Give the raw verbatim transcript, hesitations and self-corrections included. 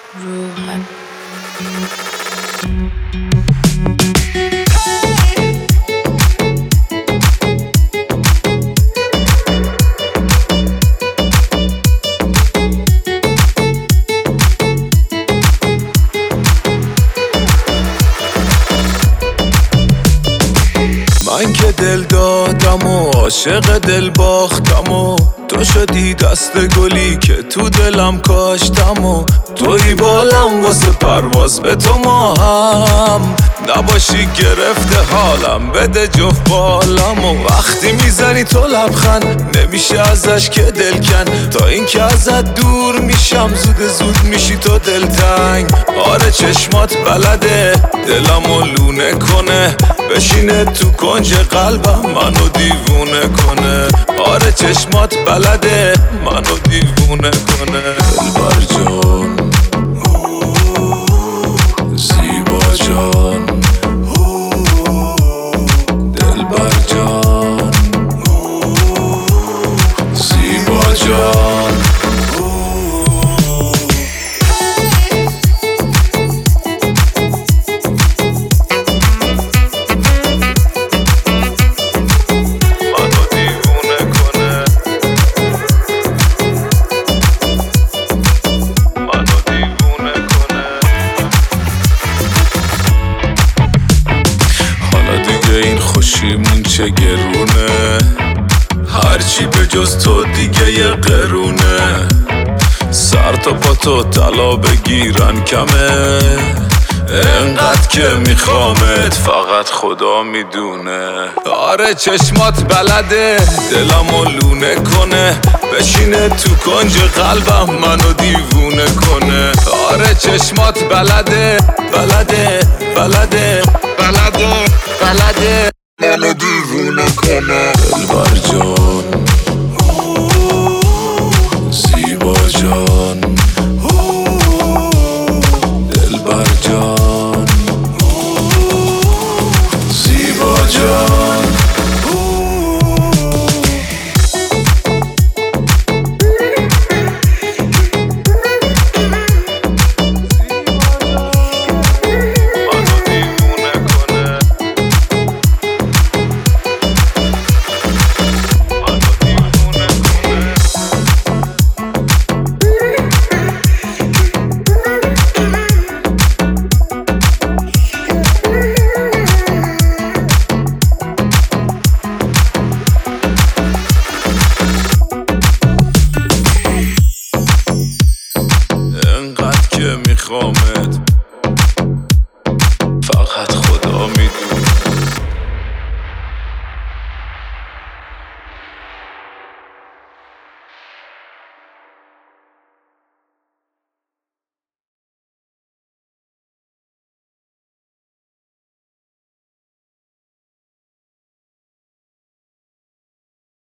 روح من که دل دادم و عاشق دل باختم و تو شدی دست گلی که تو دلم کاشتم و توی بالم واسه پرواز به تو ماهم نباشی گرفته حالم بده جفت بالم و وقتی میزنی تو لبخند نمیشه ازش که دل کن تا این که ازت دور میشم زود زود میشی تو دلتنگ آره چشمات بلده دلمو لونه کنه بشینه تو کنج قلبم منو دیوونه کنه آره چشمات بلده منو دیوونه کنه دلبر جان زیبا جان دلبر جان زیبا جان این خوشیمون چه گرونه هرچی به جز تو دیگه یه قرونه سر تا پا تو طلا بگیرن کمه انقدر که میخوامت فقط خدا میدونه آره چشمات بلده دلمو لونه کنه بشینه تو کنج قلبم منو دیوونه کنه آره چشمات بلده بلده بلده بلده بلده منو دیوونه کنه دلبر جان